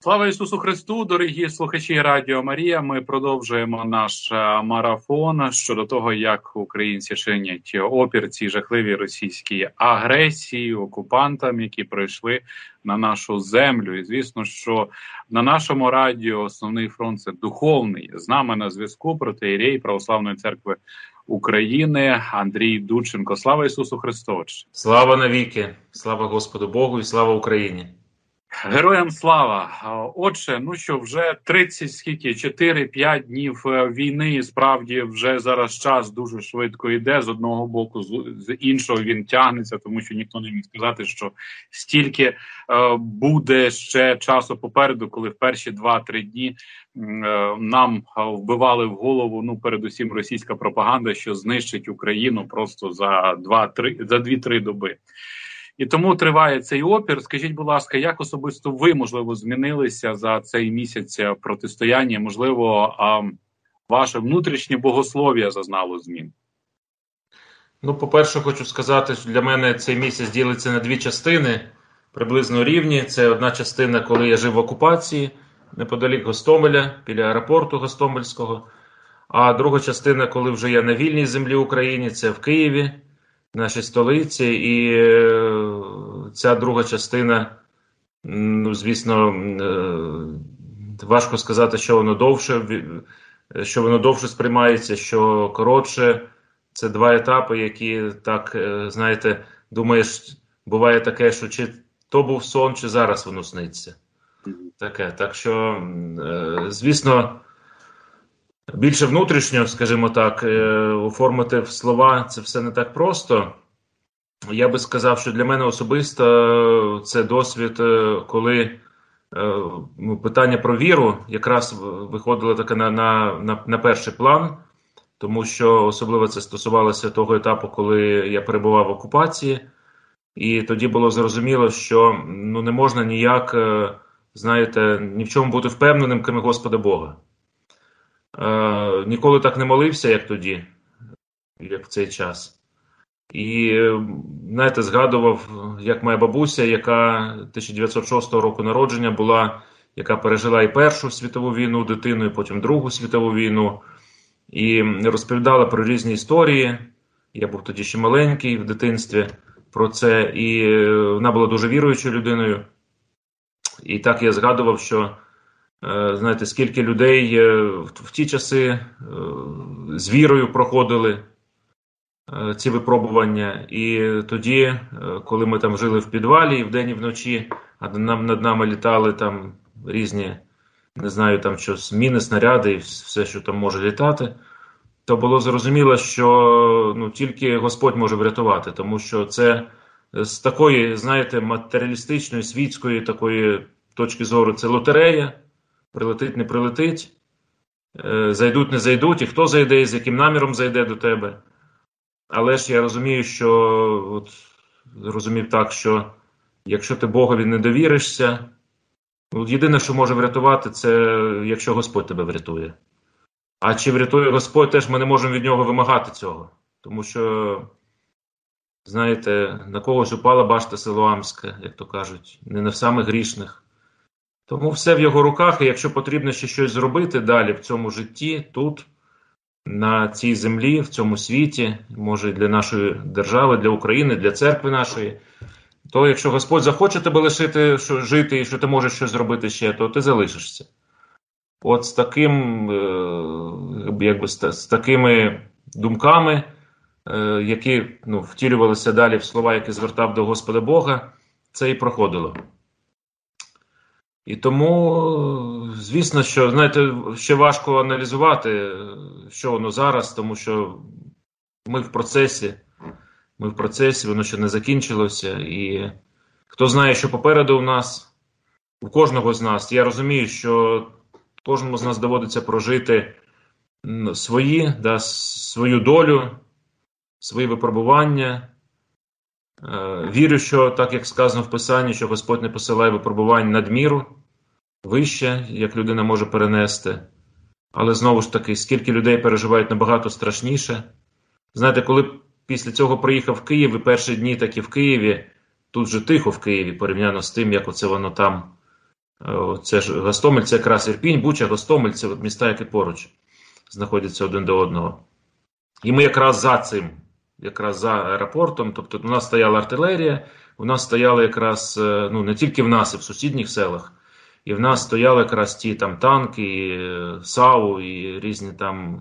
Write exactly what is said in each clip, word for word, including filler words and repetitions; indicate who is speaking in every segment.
Speaker 1: Слава Ісусу Христу, дорогі слухачі Радіо Марія. Ми продовжуємо наш марафон щодо того, як українці чинять опір цій жахливій російській агресії, окупантам, які прийшли на нашу землю. І звісно, що на нашому радіо основний фронт – це духовний. З нами на зв'язку протоієрей Православної церкви України Андрій Дудченко. Слава Ісусу Христу!
Speaker 2: Слава навіки! Слава Господу Богу і слава Україні!
Speaker 1: Героям слава! Отже, ну що, вже тридцять, скільки, чотири-п'ять днів війни, справді вже зараз час дуже швидко йде, з одного боку, з іншого він тягнеться, тому що ніхто не міг сказати, що стільки е, буде ще часу попереду, коли в перші два-три дні е, нам вбивали в голову, ну, передусім, російська пропаганда, що знищить Україну просто за два-три, за дві-три доби. І тому триває цей опір. Скажіть, будь ласка, як особисто ви, можливо, змінилися за цей місяць протистояння? Можливо, ваше внутрішнє богослов'я зазнало змін?
Speaker 2: Ну, по-перше, хочу сказати, що для мене цей місяць ділиться на дві частини, приблизно рівні. Це одна частина, коли я жив в окупації, неподалік Гостомеля, біля аеропорту Гостомельського. А друга частина, коли вже я на вільній землі України, це в Києві, нашій столиці, і е, ця друга частина, ну, звісно, е, важко сказати, що воно довше, що воно довше сприймається, що коротше. Це два етапи, які, так, е, знаєте, думаєш, буває таке, що чи то був сон, чи зараз воно сниться. Таке, так що, е, звісно, більше внутрішньо, скажімо так, оформити в слова це все не так просто. Я би сказав, що для мене особисто це досвід, коли питання про віру якраз виходило таке на, на, на, на перший план, тому що особливо це стосувалося того етапу, коли я перебував в окупації, і тоді було зрозуміло, що ну, не можна ніяк, знаєте, ні в чому бути впевненим, крім Господа Бога. Е, ніколи так не молився, як тоді, як в цей час. І, знаєте, згадував, як моя бабуся, яка тисяча дев'ятсот шостого року народження була, яка пережила і Першу світову війну дитиною, потім Другу світову війну, і розповідала про різні історії. Я був тоді ще маленький в дитинстві про це, і вона була дуже віруючою людиною. І так я згадував, що знаєте, скільки людей в ті часи з вірою проходили ці випробування. І тоді, коли ми там жили в підвалі і вдень і вночі, а над нами літали там різні, не знаю, там щось, міни, снаряди і все, що там може літати, то було зрозуміло, що ну, тільки Господь може врятувати, тому що це з такої, знаєте, матеріалістичної, світської такої точки зору, це лотерея. Прилетить, не прилетить, зайдуть, не зайдуть, і хто зайде, і з яким наміром зайде до тебе. Але ж я розумію, що, от, розумів так, що якщо ти Богові не довіришся, от єдине, що може врятувати, це якщо Господь тебе врятує. А чи врятує Господь, теж ми не можемо від нього вимагати цього. Тому що, знаєте, на когось упала башта Силоамська, як то кажуть, не на самих грішних. Тому все в його руках, і якщо потрібно ще щось зробити далі в цьому житті, тут, на цій землі, в цьому світі, може для нашої держави, для України, для церкви нашої, то якщо Господь захоче тебе лишити що, жити і що ти можеш щось зробити ще, то ти залишишся. От з таким, якби, з такими думками, які ну, втілювалися далі в слова, які звертав до Господа Бога, це і проходило. І тому, звісно, що, знаєте, ще важко аналізувати, що воно зараз, тому що ми в процесі, ми в процесі, воно ще не закінчилося, і хто знає, що попереду у нас, у кожного з нас, я розумію, що кожному з нас доводиться прожити свої, да, свою долю, свої випробування. Вірю, що, так як сказано в Писанні, що Господь не посилає випробувань надміру, вище, як людина може перенести. Але знову ж таки, скільки людей переживають набагато страшніше. Знаєте, коли після цього приїхав в Київ, і перші дні такі в Києві, тут же тихо в Києві, порівняно з тим, як оце воно там Це ж Гостомель, це якраз Ірпінь, Буча, Гостомель, це от міста, які поруч знаходяться один до одного. І ми якраз за цим, якраз за аеропортом, тобто у нас стояла артилерія, у нас стояли якраз, ну не тільки в нас, і в сусідніх селах, і в нас стояли якраз ті там танки, і САУ, і різні там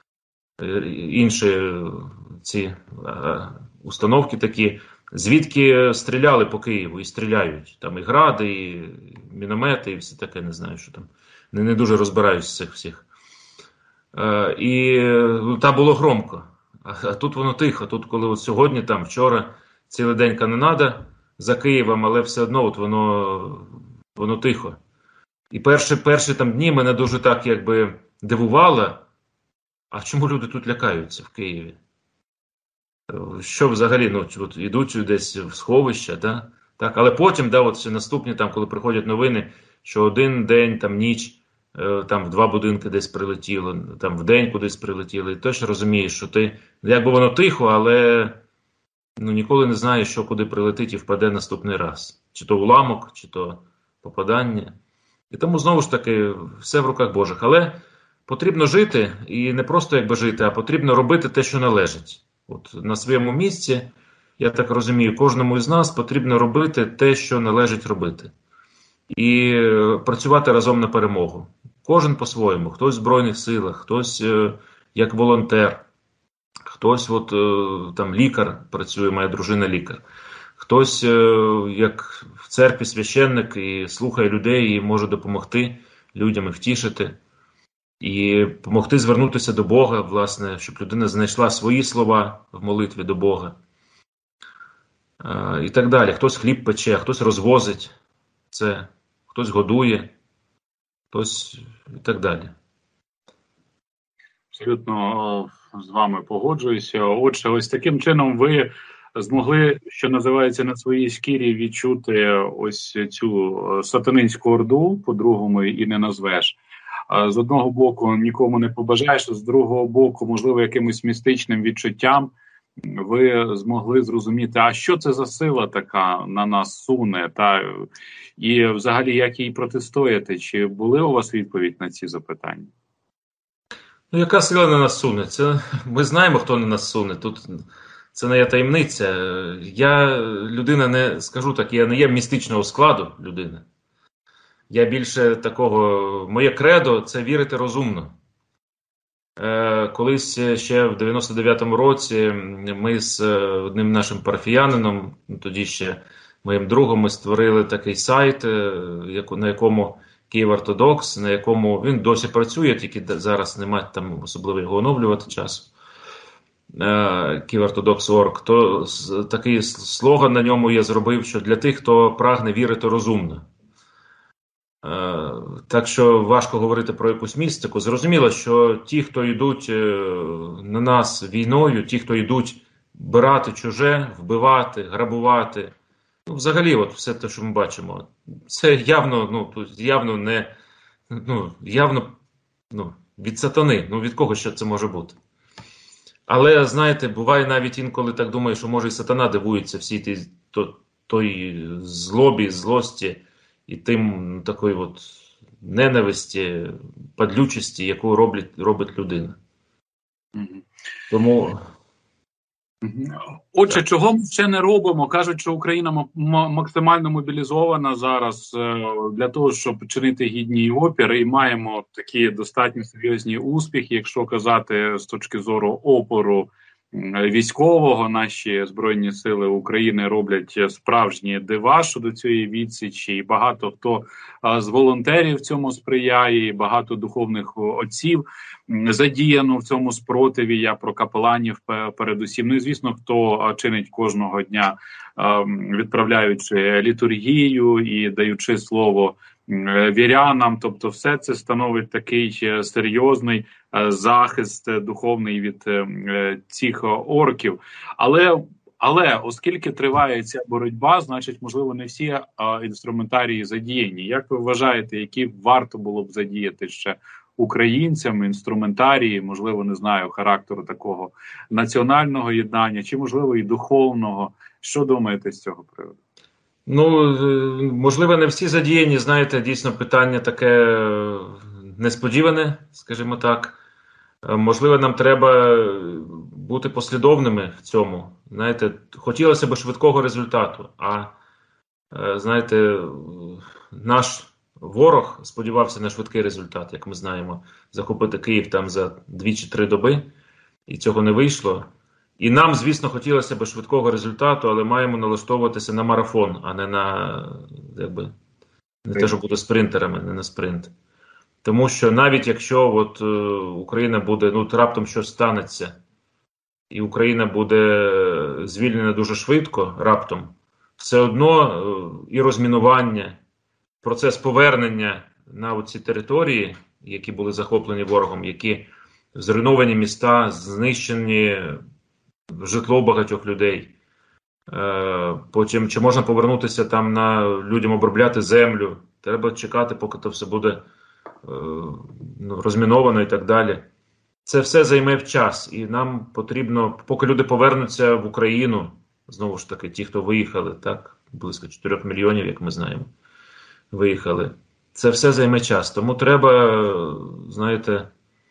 Speaker 2: інші ці установки такі, звідки стріляли по Києву і стріляють. Там і гради, і міномети, і все таке, не знаю, що там. Не, не дуже розбираюсь з цих всіх. Е, і там було громко. А, а тут воно тихо. Тут, коли от сьогодні, там, вчора, цілий день канонада за Києвом, але все одно от воно, воно тихо. І перші, перші там дні мене дуже так якби дивувало, а чому люди тут лякаються в Києві? Що взагалі, ну, от ідуть десь в сховища, да? Так, але потім, да, от наступні, там, коли приходять новини, що один день, там, ніч, там, в два будинки десь прилетіло, там, в день кудись прилетіло, і точно розумієш, що ти, якби воно тихо, але, ну, ніколи не знаєш, що куди прилетить і впаде наступний раз. Чи то уламок, чи то попадання. І тому, знову ж таки, все в руках Божих. Але потрібно жити, і не просто якби жити, а потрібно робити те, що належить. От на своєму місці, я так розумію, кожному із нас потрібно робити те, що належить робити. І працювати разом на перемогу. Кожен по-своєму. Хтось в Збройних силах, хтось е, як волонтер, хтось от, е, там лікар працює, моя дружина лікар. Хтось е, як в церкві священник і слухає людей і може допомогти людям і втішити. І допомогти звернутися до Бога, власне, щоб людина знайшла свої слова в молитві до Бога. І так далі. Хтось хліб пече, хтось розвозить це, хтось годує, хтось і так далі.
Speaker 1: Абсолютно з вами погоджуюся. Отже, ось таким чином ви змогли, що називається, на своїй шкірі відчути ось цю сатанинську орду, по-другому і не назвеш. З одного боку нікому не побажаєш, з другого боку, можливо, якимось містичним відчуттям ви змогли зрозуміти, а що це за сила така на нас суне, та і взагалі як їй протистояти? Чи були у вас відповідь на ці запитання?
Speaker 2: Ну, яка сила на нас суне? Це, ми знаємо, хто на нас суне. Тут це не є таємниця. Я людина не, скажу так, я не є містичного складу людини. Я більше такого, моє кредо – це вірити розумно. Е, колись ще в дев'яносто дев'ятому році ми з одним нашим парафіянином, тоді ще моїм другом, ми створили такий сайт, на якому Київ-Ортодокс, на якому він досі працює, тільки зараз немає там особливо його оновлювати часу. Київ-Ортодокс точка орг. То такий слоган на ньому я зробив, що для тих, хто прагне вірити розумно. Так що важко говорити про якусь містику. Зрозуміло, що ті, хто йдуть на нас війною, ті, хто йдуть бирати чуже, вбивати, грабувати, ну, взагалі, от все те, що ми бачимо, це явно, ну, явно не, ну, явно, ну, від сатани. Ну, від кого ще це може бути? Але, знаєте, буває навіть інколи так думаю, що може і сатана дивується всій тій, то, той злобі, злості, і тим такої от ненависті, падлючості, яку роблять, робить людина.
Speaker 1: Mm-hmm.
Speaker 2: Тому...
Speaker 1: Отже, так. Чого ми ще не робимо? Кажуть, що Україна м- максимально мобілізована зараз е- для того, щоб чинити гідний опір, і маємо такі достатньо серйозні успіхи, якщо казати з точки зору опору військового. Наші Збройні Сили України роблять справжні дива щодо цієї відсічі, і багато хто з волонтерів цьому сприяє, і багато духовних отців задіяно в цьому спротиві. Я про капеланів передусім. Ну і звісно, хто чинить кожного дня, відправляючи літургію і даючи слово вірянам, тобто все це становить такий серйозний захист духовний від цих орків. Але, але оскільки триває ця боротьба, значить, можливо, не всі інструментарії задіяні. Як ви вважаєте, які варто було б задіяти ще українцям інструментарії, можливо, не знаю, характеру такого національного єднання, чи, можливо, і духовного? Що думаєте з цього приводу?
Speaker 2: Ну, е, можливо, не всі задіяні, знаєте, дійсно питання таке е, несподіване, скажімо так. Е, Можливо, нам треба бути послідовними в цьому. Знаєте, хотілося б швидкого результату, а е, знаєте, е, наш ворог сподівався на швидкий результат, як ми знаємо, захопити Київ там за дві чи три доби, і цього не вийшло. І нам, звісно, хотілося б швидкого результату, але маємо налаштовуватися на марафон, а не на, якби, не те, що бути спринтерами, не на спринт. Тому що навіть якщо от, е, Україна буде, ну, раптом щось станеться, і Україна буде звільнена дуже швидко, раптом, все одно е, і розмінування, процес повернення на ці території, які були захоплені ворогом, які зруйновані міста, знищені житло багатьох людей. Е, Потім, чи можна повернутися там на людям обробляти землю, треба чекати, поки це все буде е, ну, розміновано і так далі. Це все займе час, і нам потрібно, поки люди повернуться в Україну, знову ж таки, ті, хто виїхали, так, близько чотирьох мільйонів, як ми знаємо, виїхали. Це все займе час. Тому треба, знаєте,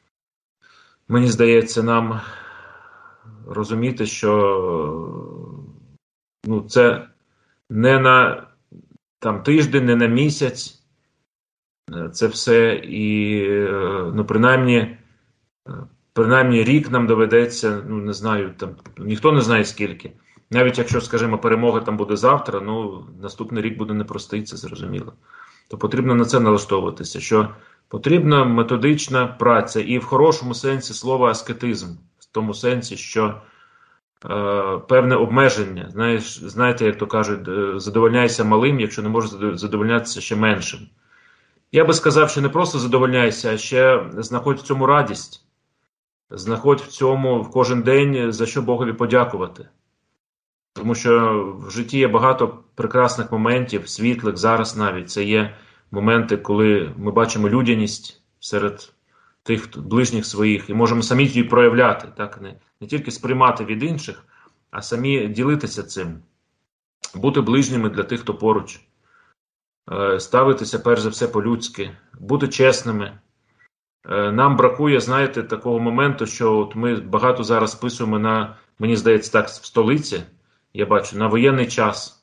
Speaker 2: мені здається, нам розуміти, що ну, це не на там, тиждень, не на місяць, це все, і ну, принаймні, принаймні рік нам доведеться, ну не знаю, там ніхто не знає скільки. Навіть якщо, скажімо, перемога там буде завтра, ну наступний рік буде непростий, це зрозуміло. То потрібно на це налаштовуватися, що потрібна методична праця і в хорошому сенсі слова аскетизм, в тому сенсі, що е, певне обмеження. Знаєш, знаєте, як то кажуть, задовольняйся малим, якщо не можеш задовольнятися ще меншим. Я би сказав, що не просто задовольняйся, а ще знаходь в цьому радість. Знаходь в цьому в кожен день, за що Богові подякувати. Тому що в житті є багато прекрасних моментів, світлих, зараз навіть. Це є моменти, коли ми бачимо людяність серед тих ближніх своїх і можемо самі її проявляти. Так? Не, не тільки сприймати від інших, а самі ділитися цим. Бути ближніми для тих, хто поруч. Ставитися, перш за все, по-людськи. Бути чесними. Нам бракує, знаєте, такого моменту, що от ми багато зараз списуємо на, мені здається, так, в столиці, я бачу, на воєнний час.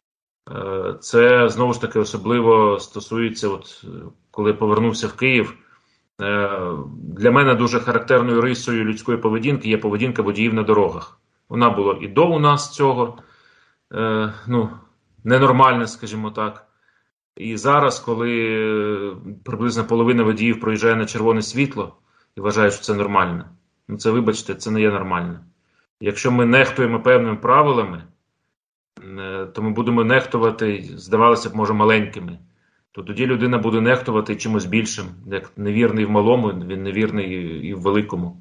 Speaker 2: Це, знову ж таки, особливо стосується, от, коли повернувся в Київ, для мене дуже характерною рисою людської поведінки є поведінка водіїв на дорогах. Вона була і до у нас цього, ну, ненормальна, скажімо так. І зараз, коли приблизно половина водіїв проїжджає на червоне світло і вважає, що це нормально, ну це, вибачте, це не є нормально. Якщо ми нехтуємо певними правилами, то ми будемо нехтувати, здавалося б, може, маленькими. То тоді людина буде нехтувати чимось більшим. Як невірний в малому, він невірний і в великому.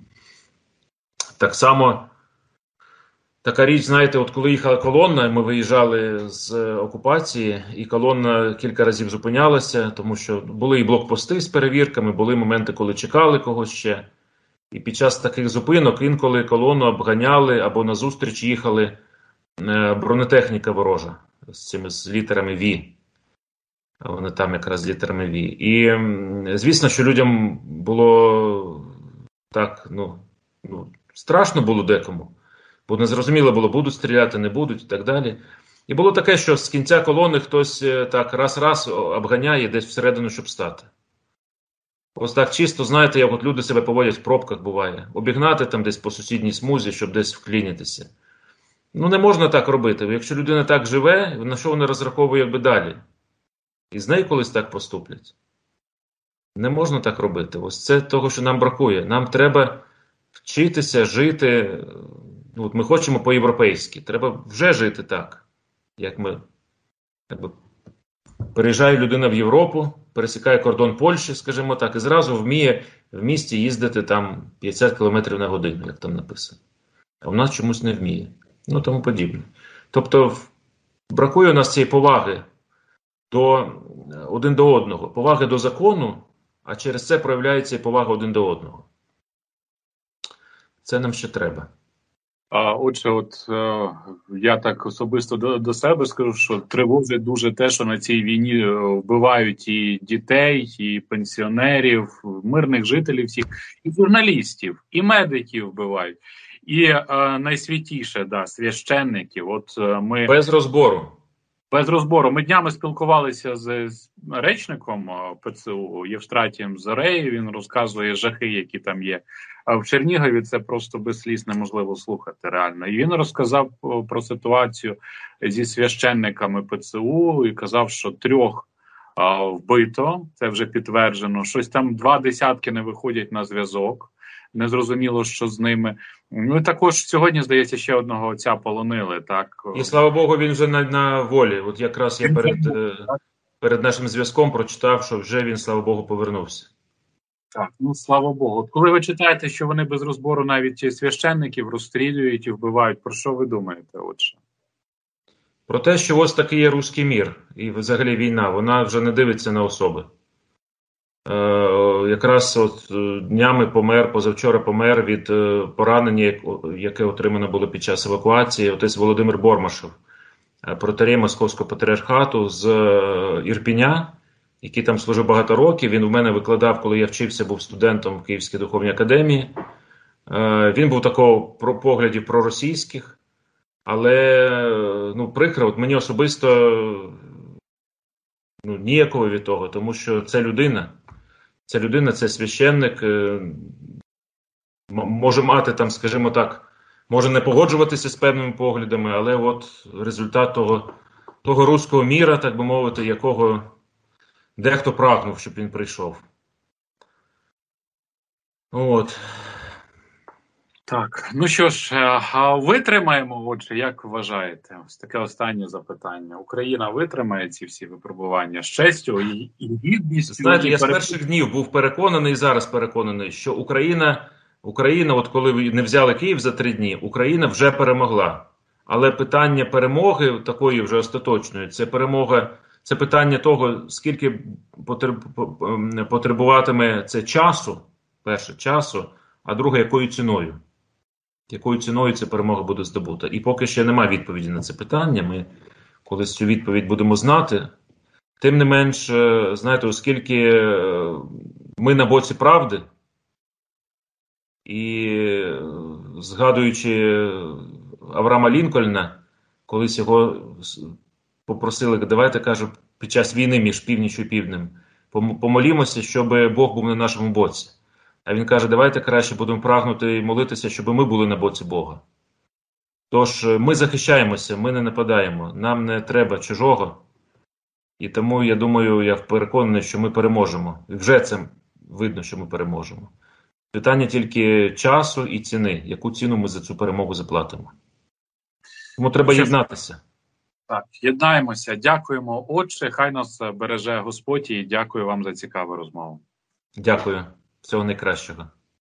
Speaker 2: Так само, така річ, знаєте, от коли їхала колона, ми виїжджали з окупації, і колона кілька разів зупинялася, тому що були і блокпости з перевірками, були моменти, коли чекали когось ще. І під час таких зупинок інколи колону обганяли або назустріч їхали бронетехніка ворожа з цими з літерами Ві. Вони там якраз з літерами Ві. І звісно, що людям було так, ну, ну страшно було декому. Бо незрозуміло було, будуть стріляти, не будуть і так далі. І було таке, що з кінця колони хтось так раз-раз обганяє десь всередину, щоб стати. Ось так чисто, знаєте, як от люди себе поводять в пробках буває. Обігнати там десь по сусідній смузі, щоб десь вклінитися. Ну не можна так робити. Якщо людина так живе, на що вона розраховує якби далі? І з нею колись так поступлять. Не можна так робити. Ось це того, що нам бракує. Нам треба вчитися жити. Ну, от ми хочемо по-європейськи. Треба вже жити так, як ми. Якби, переїжджає людина в Європу, пересікає кордон Польщі, скажімо так, і зразу вміє в місті їздити там п'ятдесят кілометрів на годину, як там написано. А в нас чомусь не вміє. Ну, тому подібне. Тобто, бракує у нас цієї поваги до, один до одного. Поваги до закону, а через це проявляється і повага один до одного. Це нам ще треба.
Speaker 1: А, Отже, от е, я так особисто до, до себе скажу, що тривожить дуже те, що на цій війні е, вбивають і дітей, і пенсіонерів, мирних жителів всіх, і журналістів, і медиків вбивають. І е, найсвятіше, да, священників. От е, ми
Speaker 2: Без розбору.
Speaker 1: без розбору. Ми днями спілкувалися з, з речником е, ПЦУ Євстратієм Зореєю. Він розказує жахи, які там є. А в Чернігові це просто без сліз неможливо слухати реально. І він розказав про ситуацію зі священниками ПЦУ і казав, що трьох а, вбито, це вже підтверджено. Щось там два десятки не виходять на зв'язок. Незрозуміло, що з ними. Ну і також сьогодні, здається, ще одного отця полонили. Так
Speaker 2: І слава Богу, він вже на, на волі. От якраз я перед, перед нашим зв'язком прочитав, що вже він, слава Богу, повернувся.
Speaker 1: Так, ну слава Богу. От коли ви читаєте, що вони без розбору навіть священників розстрілюють і вбивають, про що ви думаєте? Отже?
Speaker 2: Про те, що ось такий є руський мір, і взагалі війна, вона вже не дивиться на особи. Е, якраз от днями помер, позавчора помер від е, поранення, яке отримано було під час евакуації, отець Володимир Бормашев, протоієрей Московського патріархату з е, Ірпіня, який там служив багато років. Він в мене викладав, коли я вчився, був студентом в Київській духовній академії. Е, він був такого про поглядів проросійських, але ну, прикро, от мені особисто ну, ніяково від того, тому що це людина. Це людина, це священник, е, може мати там, скажімо так, може не погоджуватися з певними поглядами, але от результат того, того руського міра, так би мовити, якого дехто прагнув, щоб він прийшов. От.
Speaker 1: Так, ну що ж, а витримаємо, отже, як вважаєте? Ось таке останнє запитання. Україна витримає ці всі випробування з честю і, і гідністю?
Speaker 2: Знаєте,
Speaker 1: і
Speaker 2: я з
Speaker 1: переп...
Speaker 2: перших днів був переконаний, і зараз переконаний, що Україна, Україна, от коли не взяли Київ за три дні, Україна вже перемогла. Але питання перемоги, такої вже остаточної, це перемога, це питання того, скільки потребуватиме це часу, перше, часу, а друге, якою ціною. Якою ціною ця перемога буде здобута. І поки ще немає відповіді на це питання, ми колись цю відповідь будемо знати. Тим не менш, знаєте, оскільки ми на боці правди, і згадуючи Авраама Лінкольна, колись його попросили, давайте, каже, під час війни між північю і півднем, помолімося, щоб Бог був на нашому боці. А він каже, давайте краще будемо прагнути і молитися, щоб ми були на боці Бога. Тож ми захищаємося, ми не нападаємо, нам не треба чужого. І тому, я думаю, я переконаний, що ми переможемо. І вже це видно, що ми переможемо. Питання тільки часу і ціни. Яку ціну ми за цю перемогу заплатимо? Тому треба єднатися.
Speaker 1: Так, єднаємося. Дякуємо, отче. Хай нас береже Господь і дякую вам за цікаву розмову.
Speaker 2: Дякую. Всього найкращого.